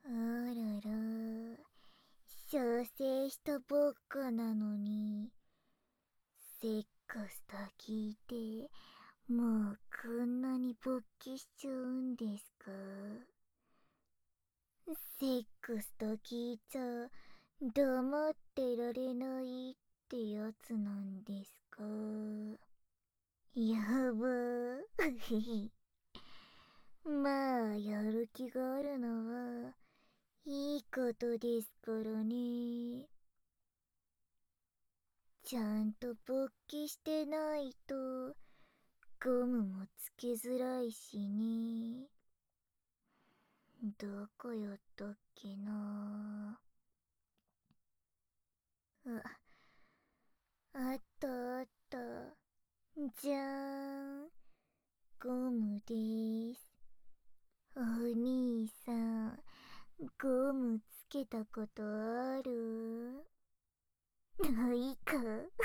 あらら、射精したばっかなのに、セックスと聞いて、もうこんなに勃起しちゃうんですか？セックスと聞いちゃ黙ってられないってやつなんですか？やばー。まあ、やる気があるのはいいことですからね。ちゃんと勃起してないとゴムもつけづらいしね。どこやったっけな。あったあった。じゃーん。ゴムでーす。お兄さん、ゴムつけたことある？ないか。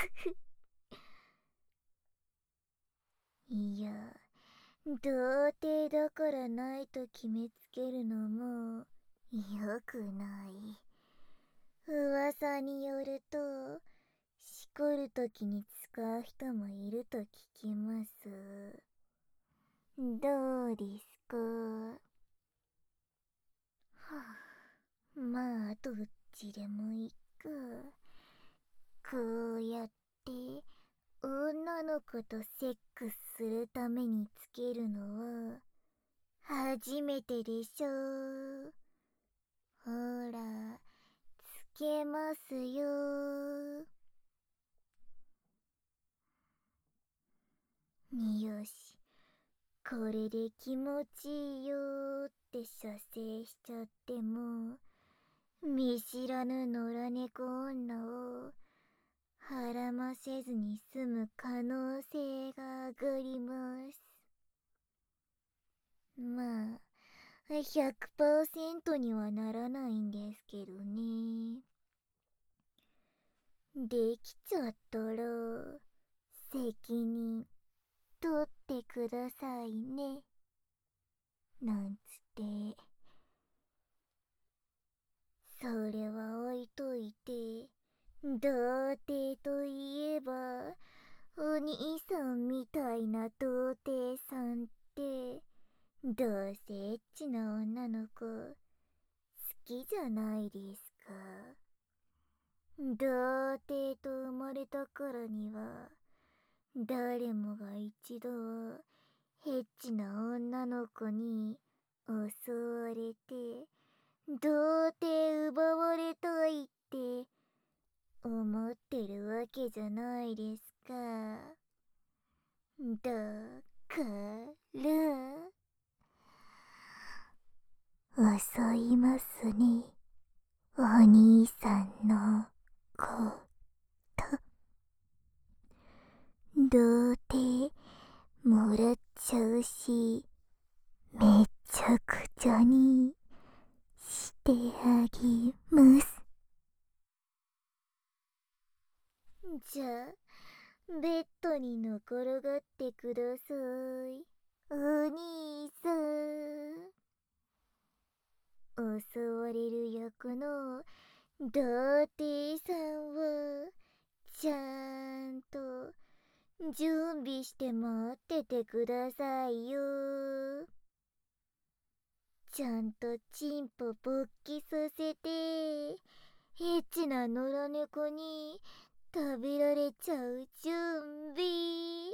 いや、童貞だからないと決めつけるのもよくない。噂によると、しこるときに使う人もいると聞きます。どうですか？はあ、まあ、どっちでもいいか。こうやって、女の子とセックスするためにつけるのは、初めてでしょ。ほら、つけますよ。よし、これで気持ちいいよって射精しちゃっても、見知らぬ野良猫女をはらませずに済む可能性が上がります。まあ、100% にはならないんですけどね。できちゃったら、責任取ってくださいね。なんつって。それは置いといて、童貞といえば、お兄さんみたいな童貞さんって、どうせエッチな女の子、好きじゃないですか。童貞と生まれたからには、誰もが一度は、エッチな女の子に襲われて、童貞奪われたいって思ってるわけじゃないですか。だから、襲いますね。お兄さんの子と。童貞もらっちゃうし、めちゃくちゃにしてあげます。じゃあ、ベッドに寝転がってください。お兄さん。襲われる役の童貞さんは、ちゃんと準備して待っててくださいよ。ちゃんとチンポ勃起させて、エッチな野良猫に食べられちゃう準備。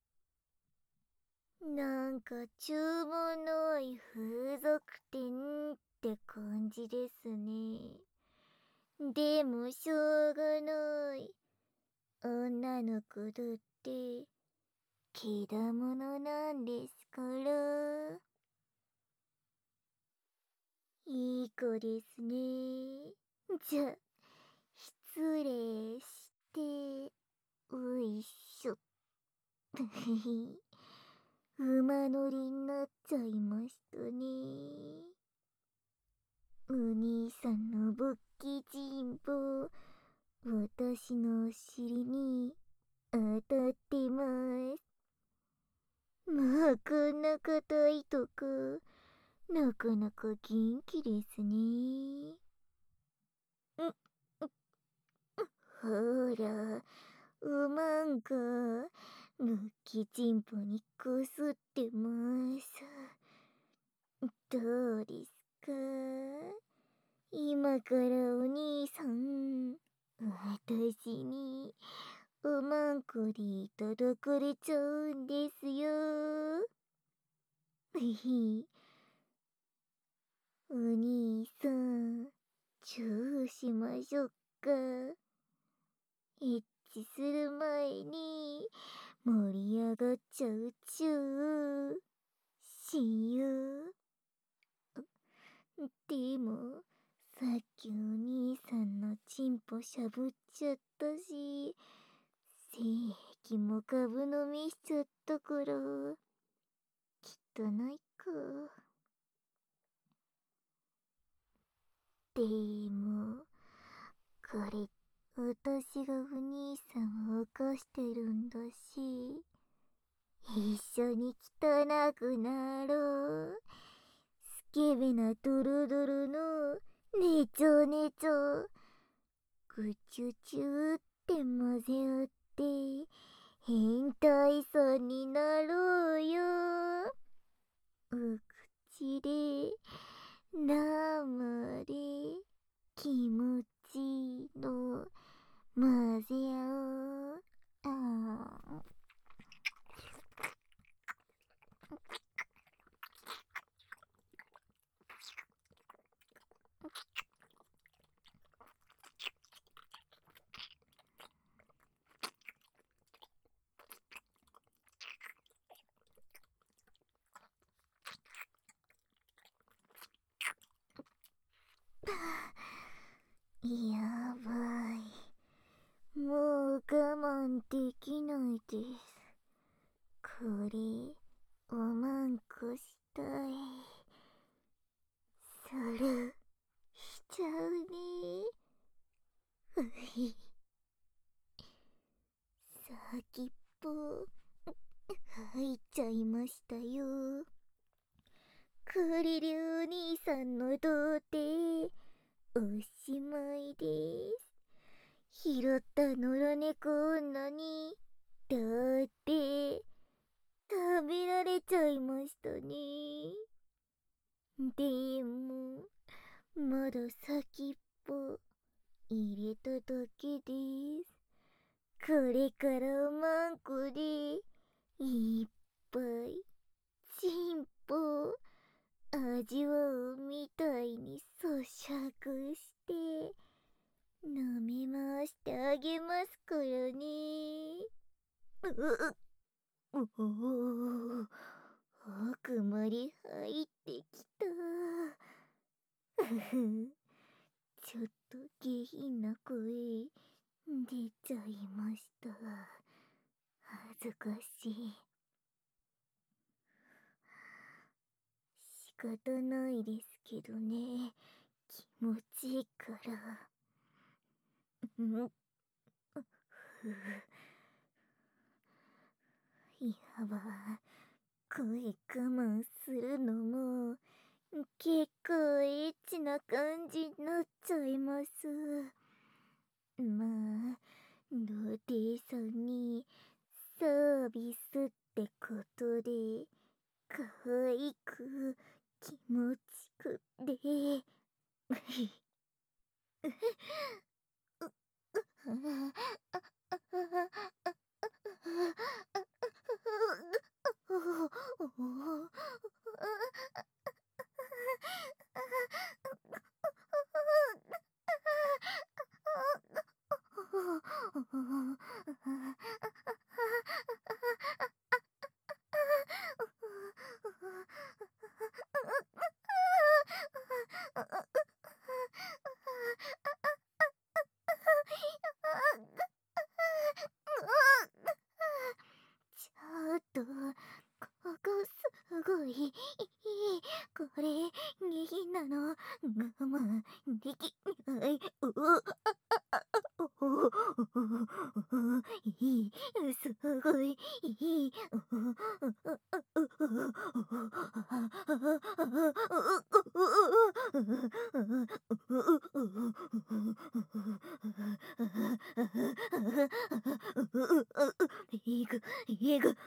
なんか注文の多い風俗店って感じですね。でもしょうがない。女の子だってけだものなんですから。いい子ですね。じゃ、失礼して、おいしょ。馬乗りになっちゃいましたね。お兄さんの勃起人望、私のお尻に当たってます。もうこんな硬いとこ、 なかなか元気ですね。ほら、おまんが、ムッキチンポにこすってます。どうですか？今からお兄さん、私に、おまんこで叩かれちゃうんですよ。お兄さん、チューしましょうか。エッチする前に盛り上がっちゃうチュー。しよう。でも、さっきお兄さんのチンポしゃぶっちゃったし、性癖も株飲みしちゃったから、汚いか。でも、これ、私がお兄さんを犯してるんだし、一緒に汚くなろう。スケベなドロドロのねちょねちょ。ぐちゅちゅって混ぜ合って変態さんになろうよ。お口で生で気持ちいいの混ぜ合う。あやばい。もう我慢できないです。これ、おまんこしたい。それ、しちゃうね。うひ。先っぽ、入っちゃいましたよ。クリリュウ兄さんの童貞、おしまいです。拾った野良猫女に、だって食べられちゃいましたね。でも、まだ先っぽ入れただけです。これからマンコでいっぱいチンポ味わうみたいに咀嚼して舐め回してあげますからね。おお、奥まで入ってきた。ふふ、ちょっと下品な声出ちゃいました。恥ずかしい。仕方ないですけどね。気持ちいいから。ふやば、声我慢するのも結構エッチな感じになっちゃいます。まあ、童貞さんにサービスってことで、可愛く気持ちくで、ちょっと、ここすごいこれ、下品なの。我慢できない。いい、すごい、いい。いく、いく。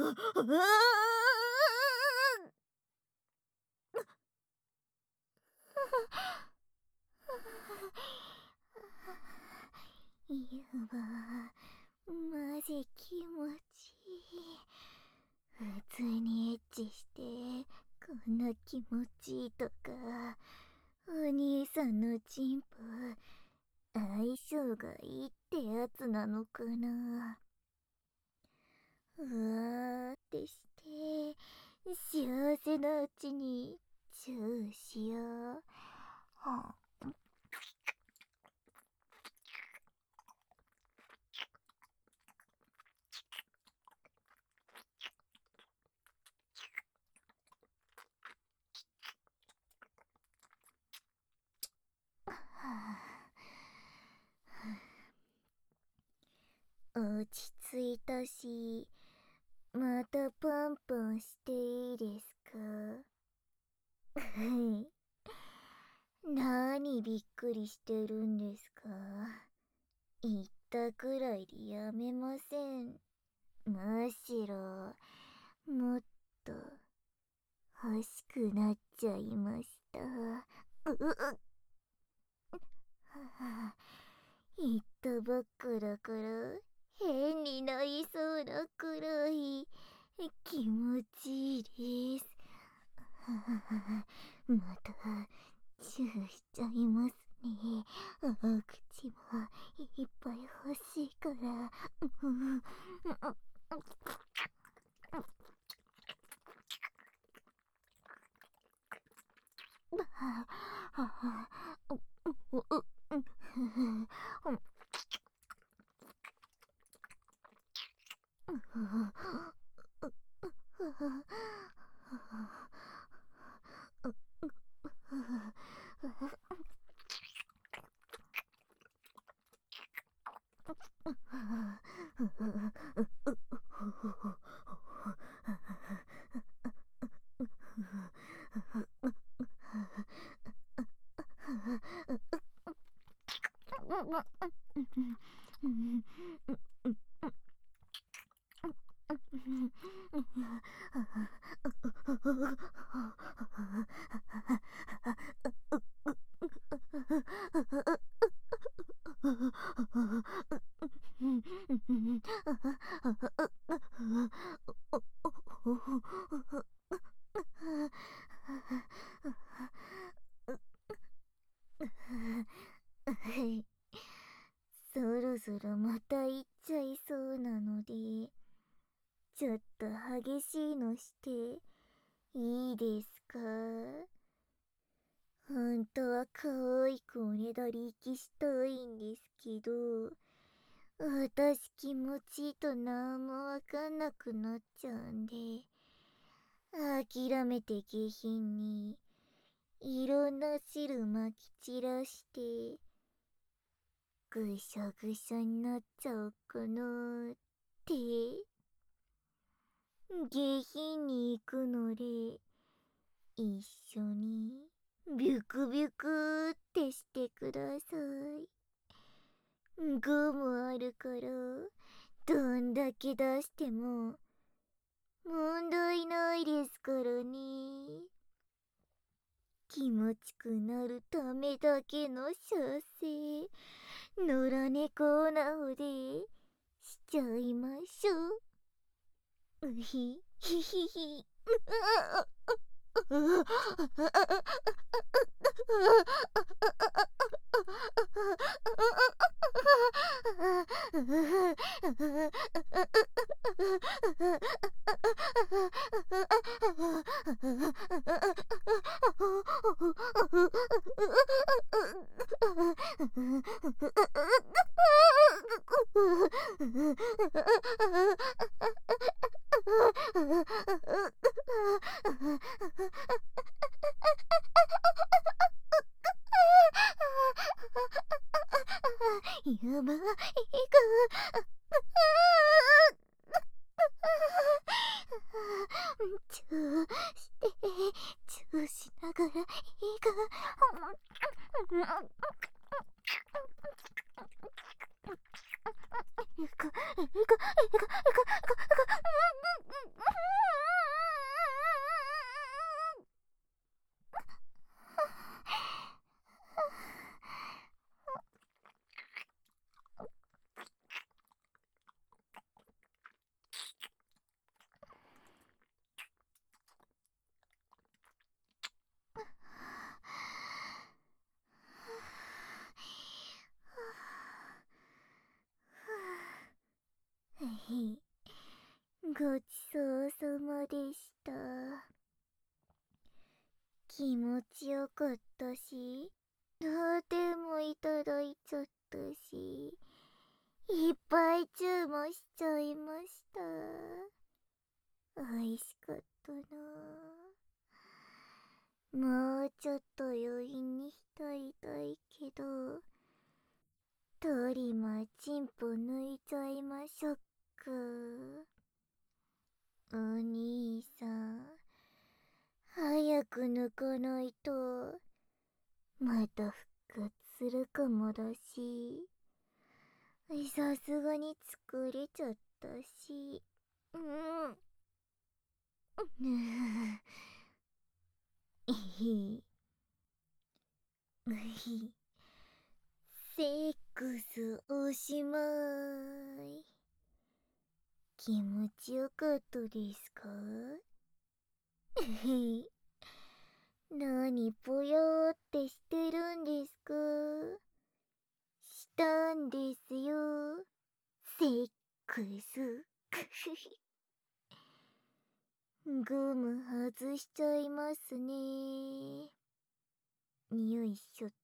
いやば、マジ気持ちいい。普通にエッチしてこんな気持ちいいとか、お兄さんのチンポ相性がいいってやつなのかな。うわーってして幸せなうちにチューしよう。はあ落ち着いたし、またパンパンしていいですか？はい。何びっくりしてるんですか？言ったくらいでやめません。むしろ、もっと欲しくなっちゃいました。言ったばっかだから変になりそうなくらい気持ちいいです。またチューしちゃいますね。口もいっぱい欲しいから。そろそろまた行っちゃいそうなので、ちょっと激しいのしていいですか？本当は可愛くおねだり息したいんですけど、私気持ちいいとなんもわかんなくなっちゃうんで、諦めて下品にいろんな汁まき散らしてぐしゃぐしゃになっちゃおうかなーって。下品に行くので一緒にビュクビュクーってしてください。ゴムあるからどんだけ出しても問題ないですからね。気持ちくなるためだけの射精、野良猫なのでしちゃいましょう。うひひひひ。 やばいか。チューして、チューしながらいいか。ごちそうさまでした。気持ちよかったし、とてもいただいちゃったし、いっぱい注文しちゃいました。美味しかったな。もうちょっと余韻に浸りたいけど、トリマーチンポ抜いちゃいましょっか。お兄さん、早く抜かないと、また復活するかもだし、さすがに疲れちゃったし、えへ、セックスおしまい。気持ちよかったですか？なにぽよーってしてるんですか？したんですよ。セックス。ゴム外しちゃいますね。よいしょっ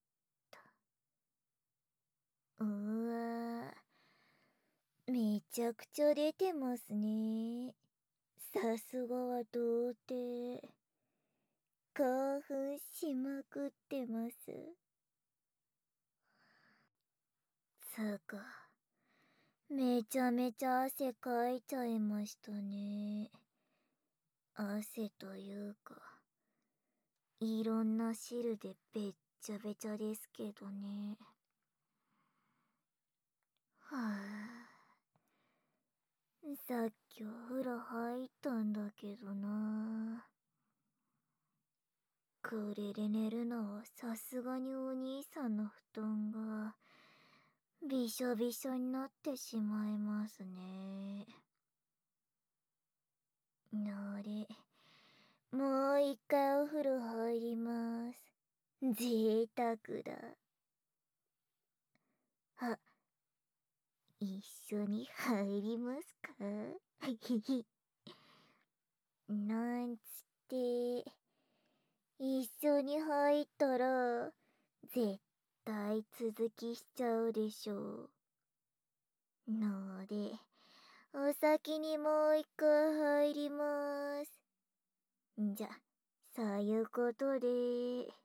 と。うわー、めちゃくちゃ出てますね。さすがは童貞。興奮しまくってます。つか、めちゃめちゃ汗かいちゃいましたね。汗というか、いろんな汁でべっちゃべちゃですけどね。はぁ、さっきお風呂入ったんだけどな。これで寝るのはさすがにお兄さんの布団がびしょびしょになってしまいますね。のれ、もう一回お風呂入ります。贅沢だ。あ、一緒に入りますか？なんつって、一緒に入ったら、絶対続きしちゃうでしょう。ので、お先にもう一回入ります。じゃ、そういうことで。